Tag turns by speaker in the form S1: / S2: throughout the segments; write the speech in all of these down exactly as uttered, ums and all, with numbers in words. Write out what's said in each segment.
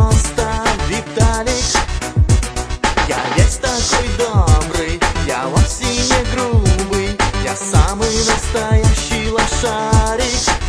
S1: просто Виталик. Я весь такой добрый, я вовсе не грубый, я самый настоящий лошарик.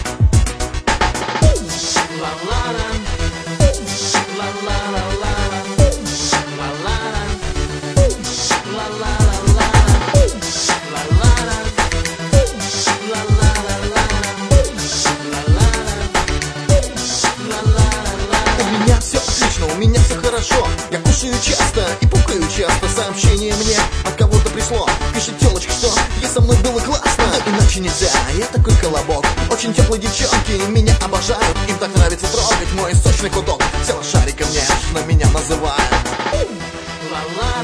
S1: У меня все отлично, у меня все хорошо. Я кушаю часто и пукаю часто. Сообщение мне от кого-то пришло. Пишет телочка, что ей со мной было классно. Но иначе нельзя, я такой колобок. Очень теплые девчонки меня обожают. Им так нравится трогать мой сочный худок. Все лошариком нежно меня называют. Ла-ла.